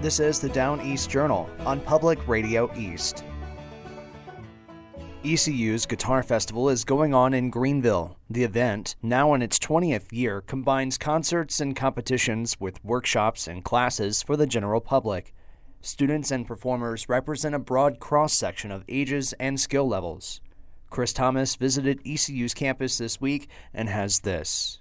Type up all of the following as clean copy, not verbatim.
This is the Down East Journal on Public Radio East. ECU's Guitar Festival is going on in Greenville. The event, now in its 20th year, combines concerts and competitions with workshops and classes for the general public. Students and performers represent a broad cross-section of ages and skill levels. Chris Thomas visited ECU's campus this week and has this.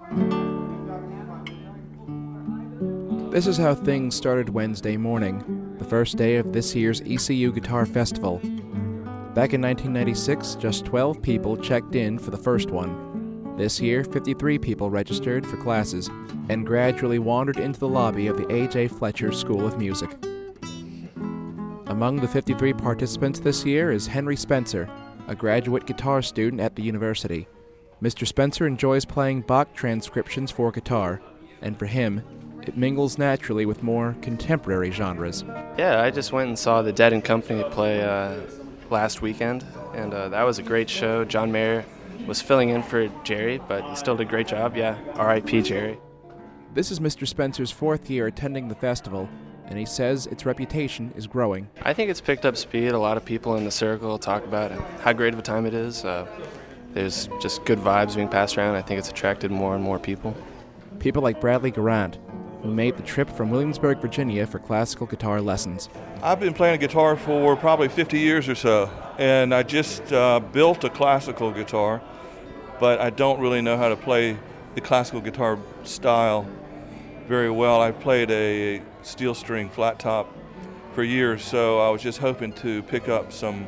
This is how things started Wednesday morning, the first day of this year's ECU Guitar Festival. Back in 1996, just 12 people checked in for the first one. This year, 53 people registered for classes and gradually wandered into the lobby of the A.J. Fletcher School of Music. Among the 53 participants this year is Henry Spencer, a graduate guitar student at the university. Mr. Spencer enjoys playing Bach transcriptions for guitar, and for him, it mingles naturally with more contemporary genres. Yeah, I just went and saw the Dead & Company play last weekend, and that was a great show. John Mayer was filling in for Jerry, but he still did a great job. Yeah, R.I.P. Jerry. This is Mr. Spencer's fourth year attending the festival, and he says its reputation is growing. I think it's picked up speed. A lot of people in the circle talk about how great of a time it is. There's just good vibes being passed around. I think it's attracted more and more people. People like Bradley Garant, who made the trip from Williamsburg, Virginia for classical guitar lessons. I've been playing guitar for probably 50 years or so, and I just built a classical guitar, but I don't really know how to play the classical guitar style very well. I played a steel string flat top for years, so I was just hoping to pick up some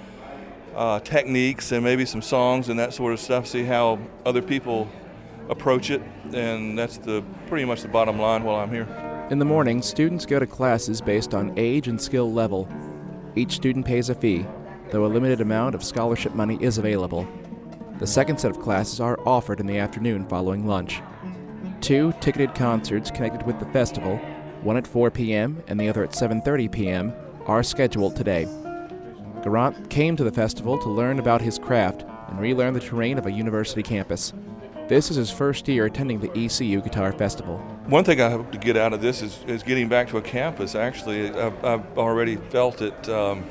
techniques and maybe some songs and that sort of stuff, see how other people approach it, and that's pretty much the bottom line while I'm here. In the morning, students go to classes based on age and skill level. Each student pays a fee, though a limited amount of scholarship money is available. The second set of classes are offered in the afternoon following lunch. 2 ticketed concerts connected with the festival, one at 4 p.m. and the other at 7:30 p.m., are scheduled today. Garant came to the festival to learn about his craft and relearn the terrain of a university campus. This is his first year attending the ECU Guitar Festival. One thing I hope to get out of this is getting back to a campus. Actually, I've already felt it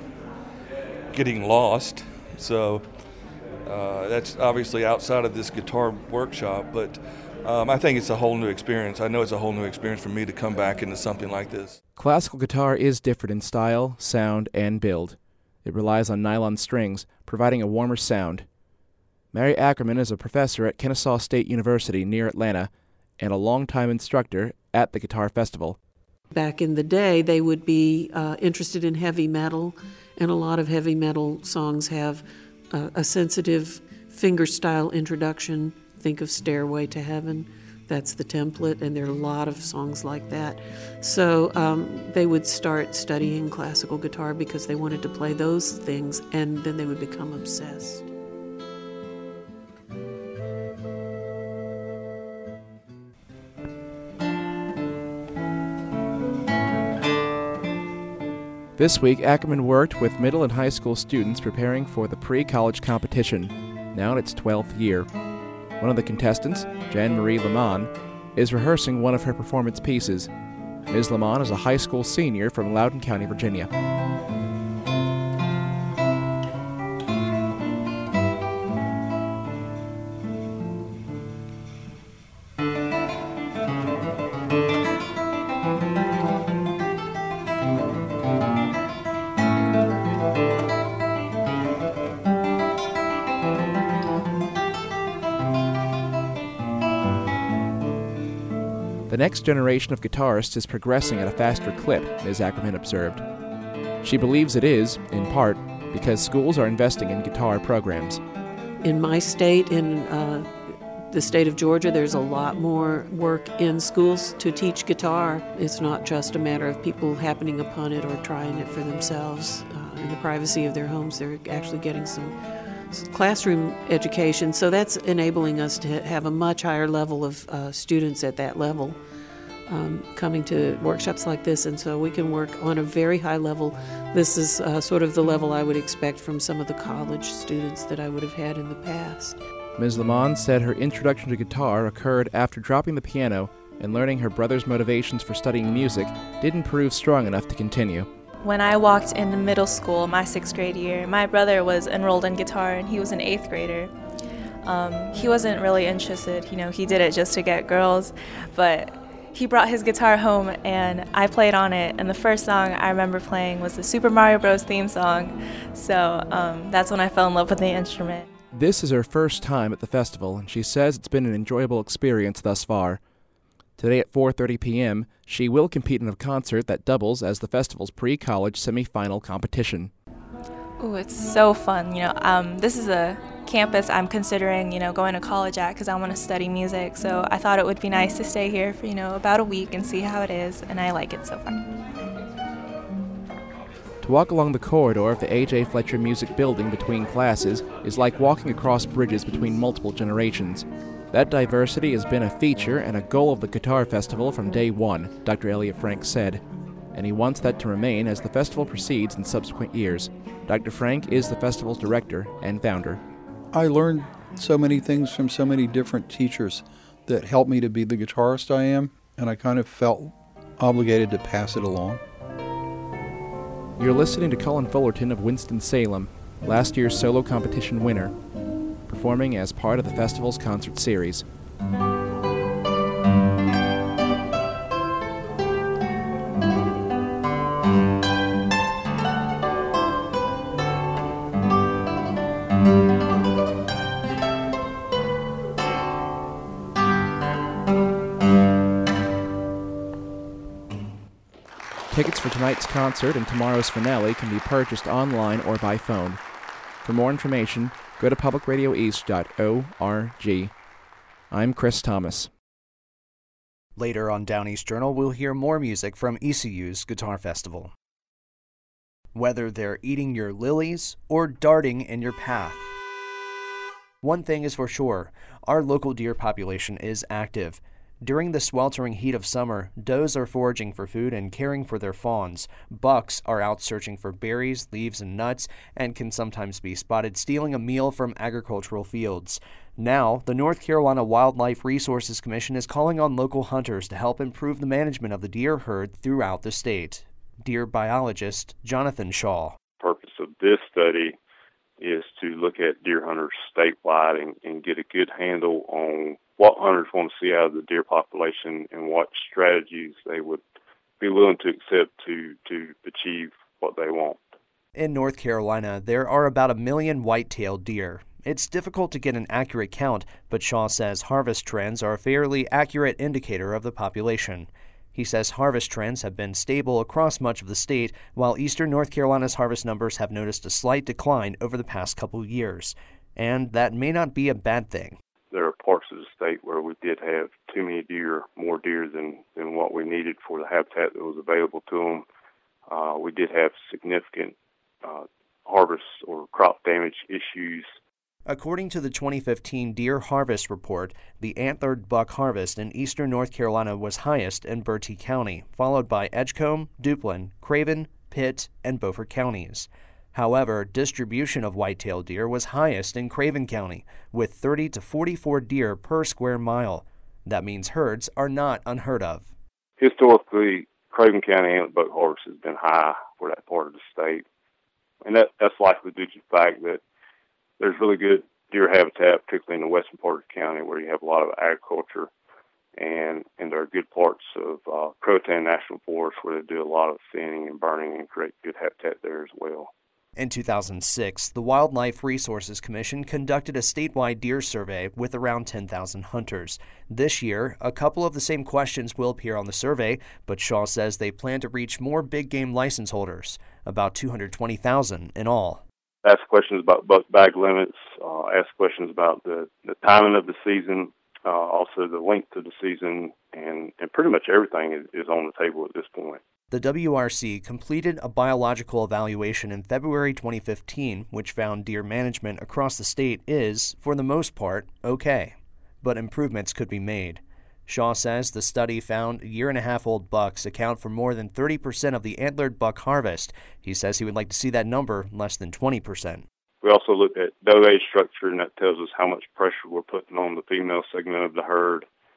getting lost, so that's obviously outside of this guitar workshop, but I think it's a whole new experience. I know it's a whole new experience for me to come back into something like this. Classical guitar is different in style, sound, and build. It relies on nylon strings, providing a warmer sound. Mary Ackerman is a professor at Kennesaw State University near Atlanta and a longtime instructor at the Guitar Festival. Back in the day, they would be interested in heavy metal, and a lot of heavy metal songs have a sensitive fingerstyle introduction. Think of Stairway to Heaven. That's the template, and there are a lot of songs like that. So they would start studying classical guitar because they wanted to play those things, and then they would become obsessed. This week, Ackerman worked with middle and high school students preparing for the pre-college competition, now in its 12th year. One of the contestants, Jan-Marie Lamont, is rehearsing one of her performance pieces. Ms. Lamont is a high school senior from Loudoun County, Virginia. The next generation of guitarists is progressing at a faster clip, Ms. Ackerman observed. She believes it is, in part, because schools are investing in guitar programs. In my state, in the state of Georgia, there's a lot more work in schools to teach guitar. It's not just a matter of people happening upon it or trying it for themselves in the privacy of their homes. They're actually getting some classroom education, so that's enabling us to have a much higher level of students at that level coming to workshops like this, and so we can work on a very high level. This is sort of the level I would expect from some of the college students that I would have had in the past. Ms. Lamont said her introduction to guitar occurred after dropping the piano and learning her brother's motivations for studying music didn't prove strong enough to continue. When I walked into middle school, my 6th grade year, my brother was enrolled in guitar and he was an 8th grader. He wasn't really interested, he did it just to get girls, but he brought his guitar home and I played on it, and the first song I remember playing was the Super Mario Bros. Theme song, so that's when I fell in love with the instrument. This is her first time at the festival, and she says it's been an enjoyable experience thus far. Today at 4:30 p.m., she will compete in a concert that doubles as the festival's pre-college semi-final competition. Ooh, it's so fun. This is a campus I'm considering, going to college at because I want to study music. So I thought it would be nice to stay here for, about a week and see how it is, and I like it so far. To walk along the corridor of the A.J. Fletcher Music Building between classes is like walking across bridges between multiple generations. That diversity has been a feature and a goal of the Guitar Festival from day one, Dr. Elliot Frank said, and he wants that to remain as the festival proceeds in subsequent years. Dr. Frank is the festival's director and founder. I learned so many things from so many different teachers that helped me to be the guitarist I am, and I kind of felt obligated to pass it along. You're listening to Colin Fullerton of Winston-Salem, last year's solo competition winner, performing as part of the festival's concert series. Tickets for tonight's concert and tomorrow's finale can be purchased online or by phone. For more information, go to publicradioeast.org. I'm Chris Thomas. Later on Down East Journal, we'll hear more music from ECU's Guitar Festival. Whether they're eating your lilies or darting in your path, one thing is for sure, our local deer population is active. During the sweltering heat of summer, does are foraging for food and caring for their fawns. Bucks are out searching for berries, leaves, and nuts, and can sometimes be spotted stealing a meal from agricultural fields. Now, the North Carolina Wildlife Resources Commission is calling on local hunters to help improve the management of the deer herd throughout the state. Deer biologist Jonathan Shaw. The purpose of this study is to look at deer hunters statewide and get a good handle on what hunters want to see out of the deer population and what strategies they would be willing to accept to achieve what they want. In North Carolina, there are about 1 million white-tailed deer. It's difficult to get an accurate count, but Shaw says harvest trends are a fairly accurate indicator of the population. He says harvest trends have been stable across much of the state, while eastern North Carolina's harvest numbers have noticed a slight decline over the past couple years. And that may not be a bad thing. There are parts of the state where we did have too many deer, more deer than what we needed for the habitat that was available to them. We did have significant harvest or crop damage issues. According to the 2015 Deer Harvest Report, the antlered buck harvest in eastern North Carolina was highest in Bertie County, followed by Edgecombe, Duplin, Craven, Pitt, and Beaufort counties. However, distribution of white-tailed deer was highest in Craven County, with 30 to 44 deer per square mile. That means herds are not unheard of. Historically, Craven County antlered buck harvest has been high for that part of the state, and that's likely due to the fact that there's really good deer habitat, particularly in the western part of the county where you have a lot of agriculture, and there are good parts of Croatan National Forest where they do a lot of thinning and burning and create good habitat there as well. In 2006, the Wildlife Resources Commission conducted a statewide deer survey with around 10,000 hunters. This year, a couple of the same questions will appear on the survey, but Shaw says they plan to reach more big game license holders, about 220,000 in all. Ask questions about buck bag limits, ask questions about the timing of the season, also the length of the season, and pretty much everything is on the table at this point. The WRC completed a biological evaluation in February 2015, which found deer management across the state is, for the most part, okay, but improvements could be made. Shaw says the study found year-and-a-half-old bucks account for more than 30% of the antlered buck harvest. He says he would like to see that number less than 20%. We also looked at doe age structure, and that tells us how much pressure we're putting on the female segment of the herd. So they're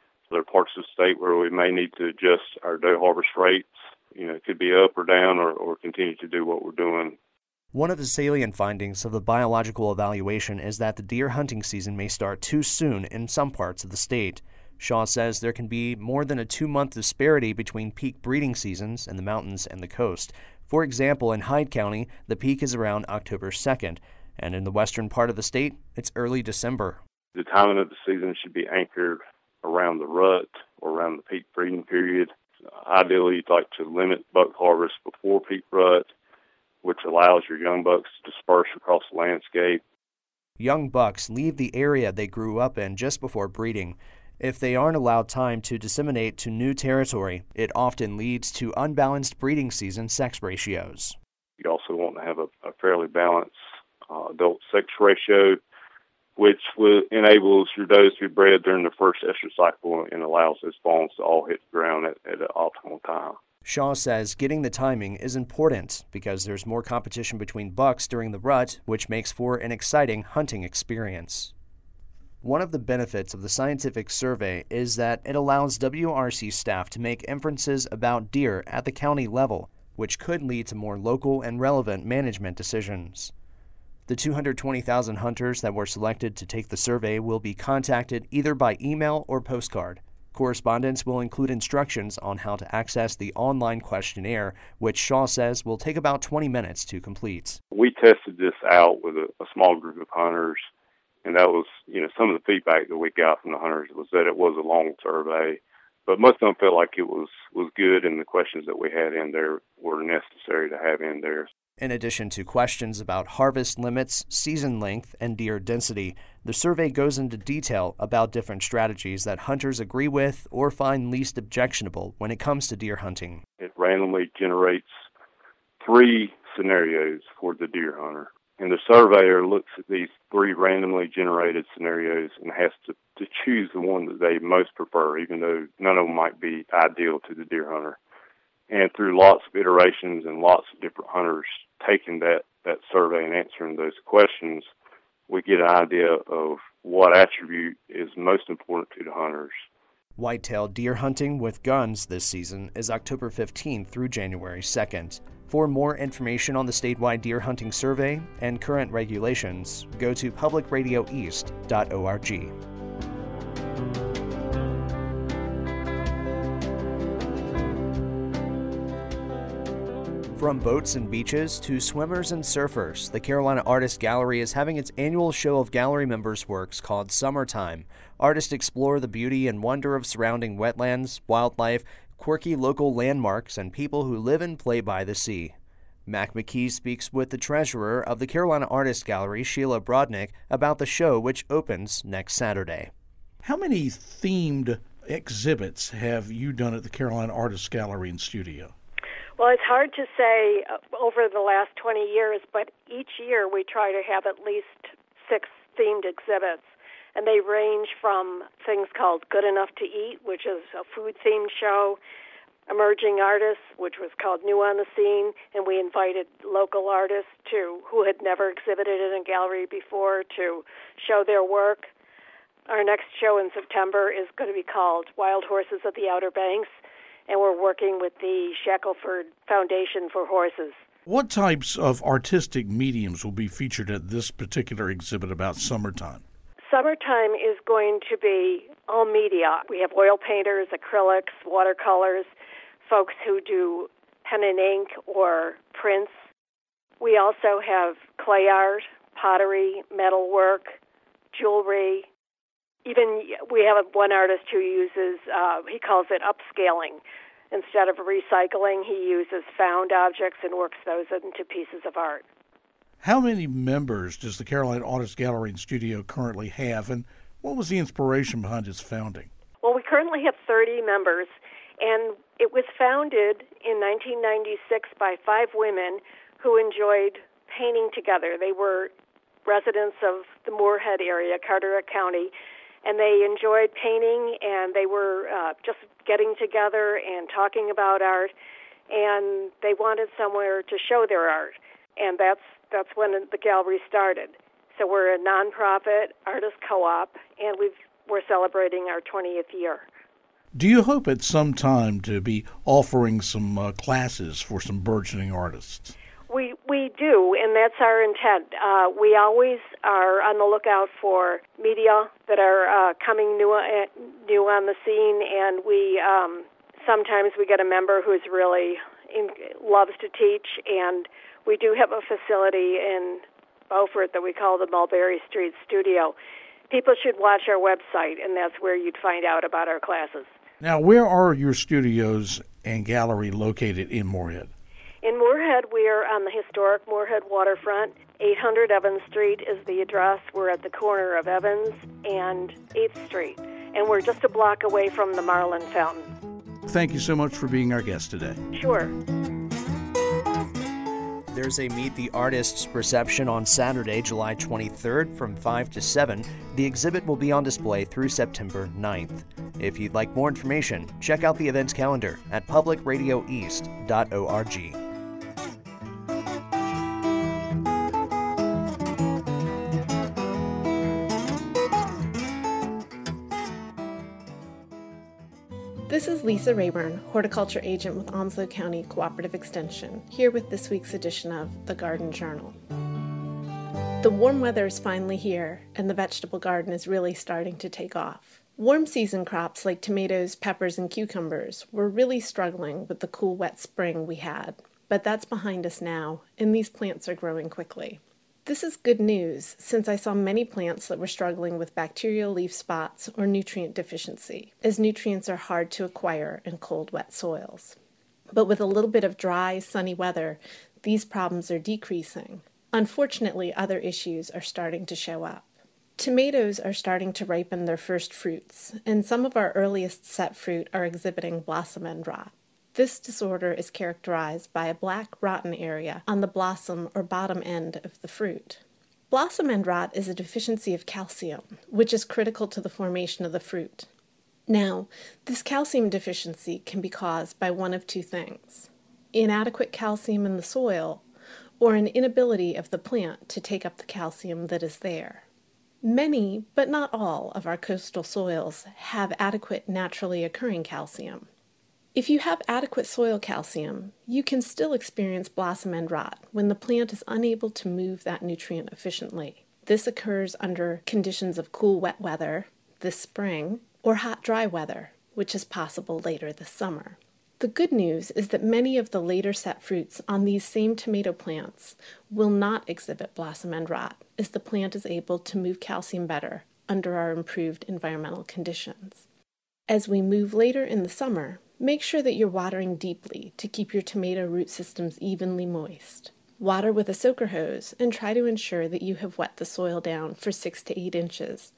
parts of the state where we may need to adjust our doe harvest rates. It could be up or down or continue to do what we're doing. One of the salient findings of the biological evaluation is that the deer hunting season may start too soon in some parts of the state. Shaw says there can be more than a 2-month disparity between peak breeding seasons in the mountains and the coast. For example, in Hyde County, the peak is around October 2nd, and in the western part of the state, it's early December. The timing of the season should be anchored around the rut or around the peak breeding period. Ideally, you'd like to limit buck harvest before peak rut, which allows your young bucks to disperse across the landscape. Young bucks leave the area they grew up in just before breeding. If they aren't allowed time to disseminate to new territory, it often leads to unbalanced breeding season sex ratios. You also want to have a fairly balanced adult-sex ratio, which enables your does to be bred during the first estrus cycle and allows those fawns to all hit the ground at an optimal time. Shaw says getting the timing is important because there's more competition between bucks during the rut, which makes for an exciting hunting experience. One of the benefits of the scientific survey is that it allows WRC staff to make inferences about deer at the county level, which could lead to more local and relevant management decisions. The 220,000 hunters that were selected to take the survey will be contacted either by email or postcard. Correspondence will include instructions on how to access the online questionnaire, which Shaw says will take about 20 minutes to complete. We tested this out with a small group of hunters, and that was, some of the feedback that we got from the hunters was that it was a long survey, but most of them felt like it was good, and the questions that we had in there were necessary to have in there. In addition to questions about harvest limits, season length, and deer density, the survey goes into detail about different strategies that hunters agree with or find least objectionable when it comes to deer hunting. It randomly generates 3 scenarios for the deer hunter, and the surveyor looks at these 3 randomly generated scenarios and has to choose the one that they most prefer, even though none of them might be ideal to the deer hunter. And through lots of iterations and lots of different hunters taking that survey and answering those questions, we get an idea of what attribute is most important to the hunters. Whitetail deer hunting with guns this season is October 15th through January 2nd. For more information on the statewide deer hunting survey and current regulations, go to publicradioeast.org. From boats and beaches to swimmers and surfers, the Carolina Artist Gallery is having its annual show of gallery members' works called Summertime. Artists explore the beauty and wonder of surrounding wetlands, wildlife, quirky local landmarks, and people who live and play by the sea. Mac McKee speaks with the treasurer of the Carolina Artist Gallery, Sheila Brodnick, about the show, which opens next Saturday. How many themed exhibits have you done at the Carolina Artist Gallery and Studio? Well, it's hard to say over the last 20 years, but each year we try to have at least 6 themed exhibits, and they range from things called Good Enough to Eat, which is a food-themed show, Emerging Artists, which was called New on the Scene, and we invited local artists who had never exhibited in a gallery before to show their work. Our next show in September is going to be called Wild Horses of the Outer Banks, and we're working with the Shackelford Foundation for Horses. What types of artistic mediums will be featured at this particular exhibit about summertime? Summertime is going to be all media. We have oil painters, acrylics, watercolors, folks who do pen and ink or prints. We also have clay art, pottery, metalwork, jewelry. Even we have one artist who uses, he calls it upscaling. Instead of recycling, he uses found objects and works those into pieces of art. How many members does the Carolina Artist Gallery and Studio currently have, and what was the inspiration behind its founding? Well, we currently have 30 members, and it was founded in 1996 by 5 women who enjoyed painting together. They were residents of the Moorhead area, Carteret County, and they enjoyed painting, and they were just getting together and talking about art, and they wanted somewhere to show their art, and that's when the gallery started. So we're a nonprofit artist co-op, and we're celebrating our 20th year. Do you hope at some time to be offering some classes for some burgeoning artists? We do, and that's our intent. We always are on the lookout for media that are coming new on the scene, and we sometimes we get a member who's really loves to teach, and we do have a facility in Beaufort that we call the Mulberry Street Studio. People should watch our website, and that's where you'd find out about our classes. Now, where are your studios and gallery located in Moorhead? In Moorhead, we are on the historic Moorhead waterfront. 800 Evans Street is the address. We're at the corner of Evans and 8th Street, and we're just a block away from the Marlin Fountain. Thank you so much for being our guest today. Sure. There's a Meet the Artists reception on Saturday, July 23rd from 5 to 7. The exhibit will be on display through September 9th. If you'd like more information, check out the events calendar at publicradioeast.org. This is Lisa Rayburn, horticulture agent with Onslow County Cooperative Extension, here with this week's edition of The Garden Journal. The warm weather is finally here, and the vegetable garden is really starting to take off. Warm season crops like tomatoes, peppers, and cucumbers were really struggling with the cool, wet spring we had, but that's behind us now, and these plants are growing quickly. This is good news, since I saw many plants that were struggling with bacterial leaf spots or nutrient deficiency, as nutrients are hard to acquire in cold, wet soils. But with a little bit of dry, sunny weather, these problems are decreasing. Unfortunately, other issues are starting to show up. Tomatoes are starting to ripen their first fruits, and some of our earliest set fruit are exhibiting blossom end rot. This disorder is characterized by a black rotten area on the blossom or bottom end of the fruit. Blossom end rot is a deficiency of calcium, which is critical to the formation of the fruit. Now, this calcium deficiency can be caused by one of two things: inadequate calcium in the soil, or an inability of the plant to take up the calcium that is there. Many, but not all, of our coastal soils have adequate naturally occurring calcium. If you have adequate soil calcium, you can still experience blossom end rot when the plant is unable to move that nutrient efficiently. This occurs under conditions of cool, wet weather this spring, or hot, dry weather, which is possible later this summer. The good news is that many of the later set fruits on these same tomato plants will not exhibit blossom end rot, as the plant is able to move calcium better under our improved environmental conditions. As we move later in the summer, make sure that you're watering deeply to keep your tomato root systems evenly moist. Water with a soaker hose and try to ensure that you have wet the soil down for 6 to 8 inches.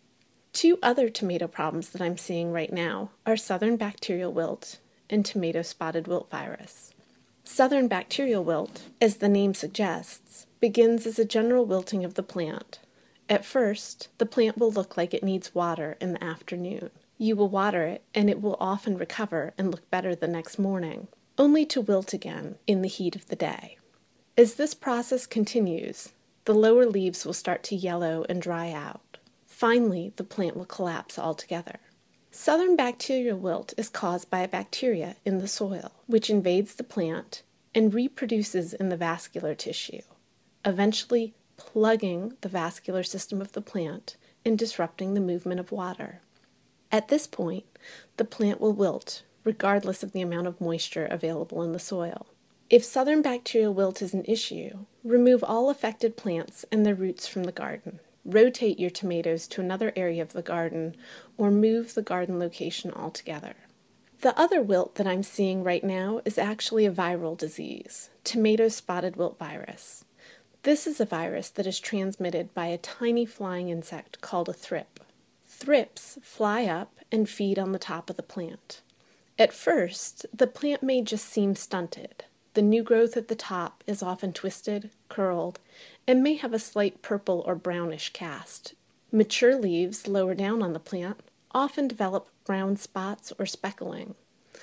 Two other tomato problems that I'm seeing right now are southern bacterial wilt and tomato spotted wilt virus. Southern bacterial wilt, as the name suggests, begins as a general wilting of the plant. At first, the plant will look like it needs water in the afternoon. You will water it, and it will often recover and look better the next morning, only to wilt again in the heat of the day. As this process continues, the lower leaves will start to yellow and dry out. Finally, the plant will collapse altogether. Southern bacterial wilt is caused by a bacteria in the soil, which invades the plant and reproduces in the vascular tissue, eventually plugging the vascular system of the plant and disrupting the movement of water. At this point, the plant will wilt, regardless of the amount of moisture available in the soil. If southern bacterial wilt is an issue, remove all affected plants and their roots from the garden. Rotate your tomatoes to another area of the garden, or move the garden location altogether. The other wilt that I'm seeing right now is actually a viral disease, tomato spotted wilt virus. This is a virus that is transmitted by a tiny flying insect called a thrip. Thrips fly up and feed on the top of the plant. At first, the plant may just seem stunted. The new growth at the top is often twisted, curled, and may have a slight purple or brownish cast. Mature leaves lower down on the plant often develop brown spots or speckling.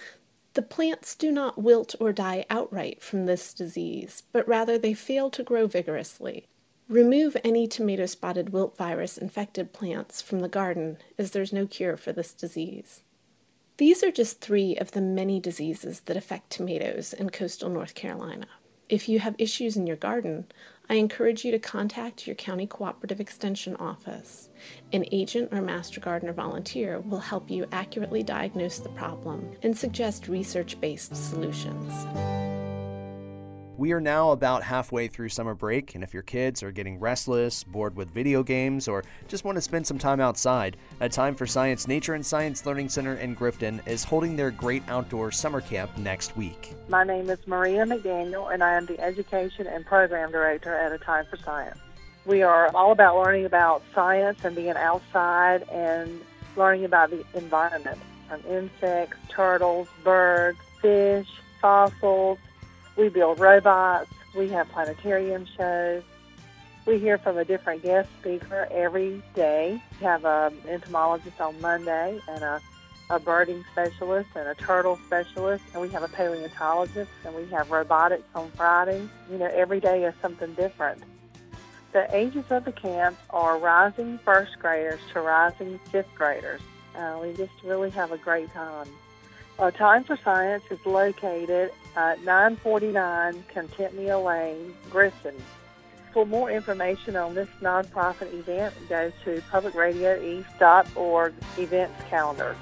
The plants do not wilt or die outright from this disease, but rather they fail to grow vigorously. Remove any tomato spotted wilt virus infected plants from the garden, as there's no cure for this disease. These are just 3 of the many diseases that affect tomatoes in coastal North Carolina. If you have issues in your garden, I encourage you to contact your county cooperative extension office. An agent or master gardener volunteer will help you accurately diagnose the problem and suggest research-based solutions. We are now about halfway through summer break, and if your kids are getting restless, bored with video games, or just want to spend some time outside, A Time for Science Nature and Science Learning Center in Grifton is holding their great outdoor summer camp next week. My name is Maria McDaniel, and I am the Education and Program Director at A Time for Science. We are all about learning about science and being outside and learning about the environment, from insects, turtles, birds, fish, fossils. We build robots. We have planetarium shows. We hear from a different guest speaker every day. We have an entomologist on Monday and a birding specialist and a turtle specialist, and we have a paleontologist, and we have robotics on Friday. Every day is something different. The ages of the camp are rising first graders to rising fifth graders. We just really have a great time. Time for Science is located at 949 Contentia Lane, Grifton. For more information on this nonprofit event, go to publicradioeast.org events calendar.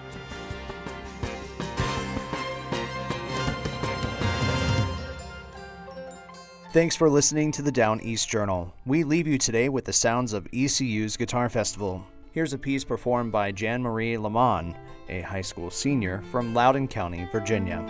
Thanks for listening to the Down East Journal. We leave you today with the sounds of ECU's Guitar Festival. Here's a piece performed by Jan Marie Lamont, a high school senior from Loudoun County, Virginia.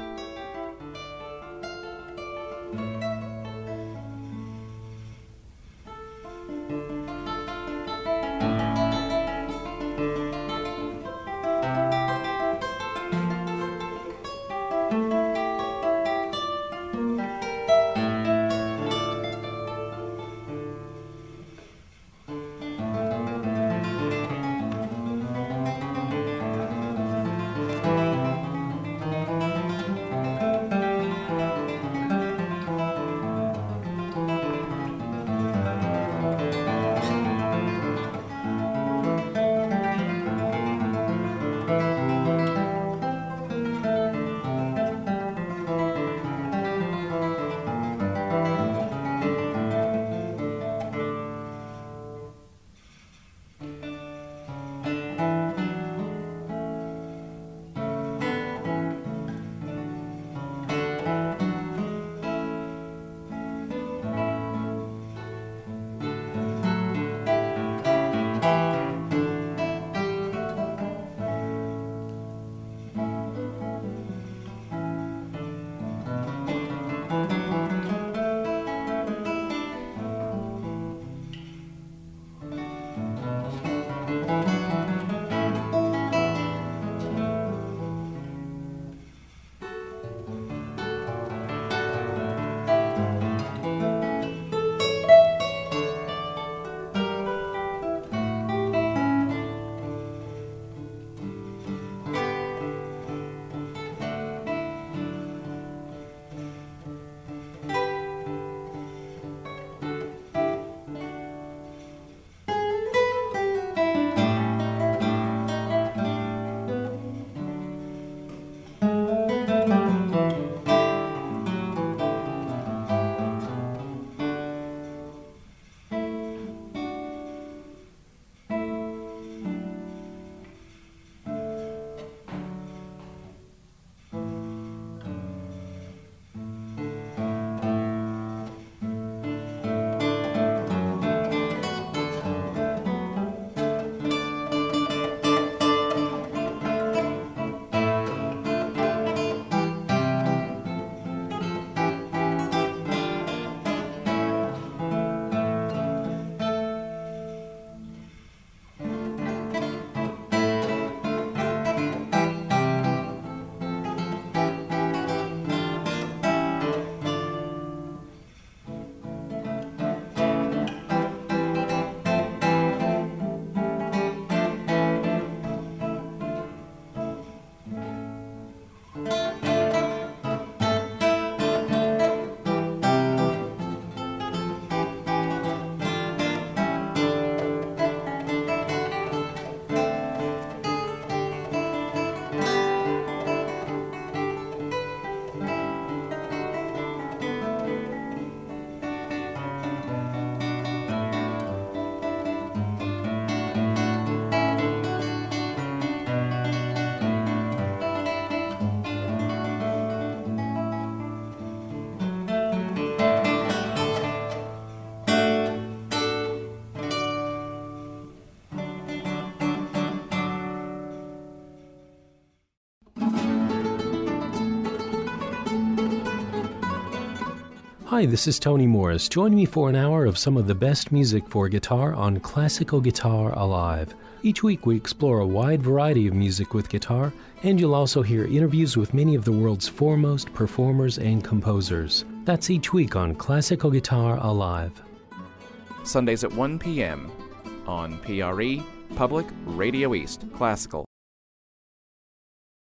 Hi, this is Tony Morris. Join me for an hour of some of the best music for guitar on Classical Guitar Alive. Each week we explore a wide variety of music with guitar, and you'll also hear interviews with many of the world's foremost performers and composers. That's each week on Classical Guitar Alive. Sundays at 1 p.m. on PRE, Public Radio East, Classical.